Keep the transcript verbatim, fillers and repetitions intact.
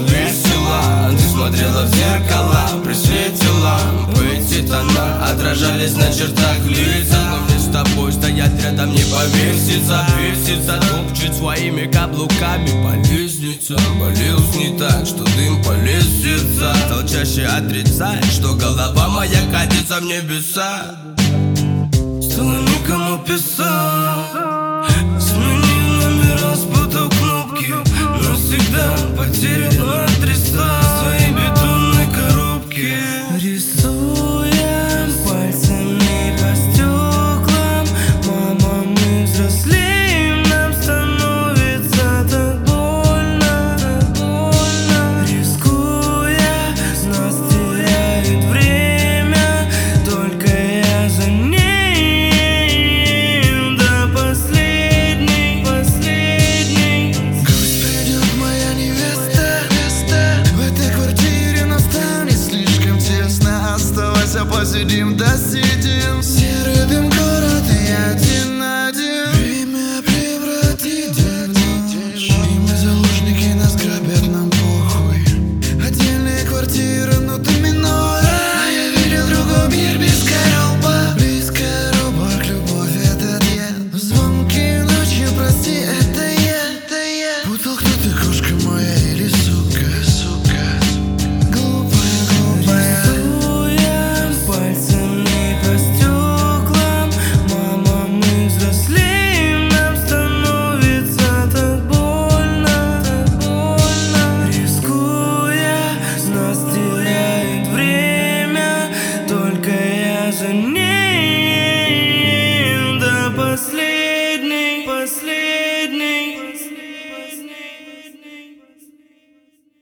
было весело. Ты смотрела в зеркала, при свете ламп эти тона отражались на чертах лица. Но мне с тобой стоять рядом не повеситься. Веситься, топчет своими каблуками по лестнице. Болелся не так, что дым полезется. Стал чаще отрицать, что голова моя катится в небеса. Стало никому писать, сменил номера, спутал кнопки, навсегда потерял адреса своей бетонной коробки. Рисуем пальцами по стеклам, мама, мы взрослеем, нам становится так больно, так больно. Рискуя, нас теряет время, только я за ним. Посидим, досидим. Все рыбим город и один на один. Время превратит день в ночь, и мы заложники, нас грабят, нам похуй. Отдельные квартиры, но ты минуя. А я видел другой мир без коробок. Без коробок, любовь это я. Звонки ночью, прости, это я, это я. Путал, кто ты, кошка моя или сука, сука. Глупая, глупая. Пальцами по стеклам, мама, мы взрослеем, нам становится так больно, так больно. Рискуя, нас теряет время, только я за ним.